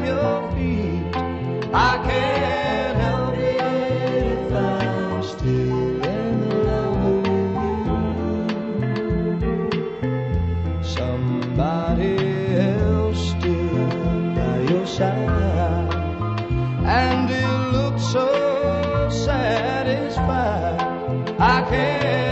your feet. I can't help it if I'm still in love with you. Somebody else stood by your side, and it looked so satisfied. I can't